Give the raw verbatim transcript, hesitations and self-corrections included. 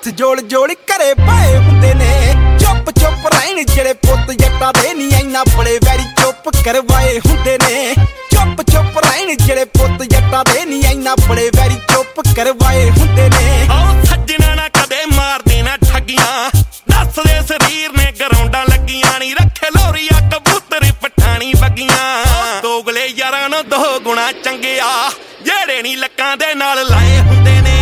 ਹੱਥ ਜੋੜ ਜੋੜ ਘਰੇ ਪਏ ਹੁੰਦੇ ਨੇ। ਚੁੱਪ ਚੁੱਪ ਰਹਿਣ ਜਿਹੜੇ ਪੁੱਤ ਜੱਟਾਂ ਦੇ ਨੀ ਇੰਨਾ ਬੜੇ ਵੈਰੀ ਚੁੱਪ ਕਰਵਾਏ ਹੁੰਦੇ ਨੇ। ਚੁੱਪ ਚੁੱਪ ਰਹਿਣ ਜਿਹੜੇ ਪੁੱਤ ਜੱਟਾਂ ਦੇ ਨੀ ਇੰਨਾ ਬੜੇ ਵੈਰੀ ਚੁੱਪ ਕਰਵਾਏ ਹੁੰਦੇ ਨੇ। ਉਹ ਸੱਜਣਾ ਨਾ ਕਦੇ ਮਾਰਦੇ ਨਾ ਠੱਗੀਆਂ, ਦੱਸਦੇ ਸਰੀਰ ਨੇ ਗਰਾਉਂਡਾਂ ਲੱਗੀਆਂ ਨੀ। ਰੱਖੇ ਲੋਰੀਆ ਕਬੂਤਰ ਪਠਾਣੀ ਬੱਗੀਆਂ, ਦੋਗਲੇ ਯਾਰਾਂ ਨੂੰ ਦੋ ਗੁਣਾ ਚੰਗਿਆ ਜਿਹੜੇ ਨੀ ਲੱਕਾਂ ਦੇ ਨਾਲ ਲਾਏ ਹੁੰਦੇ ਨੇ।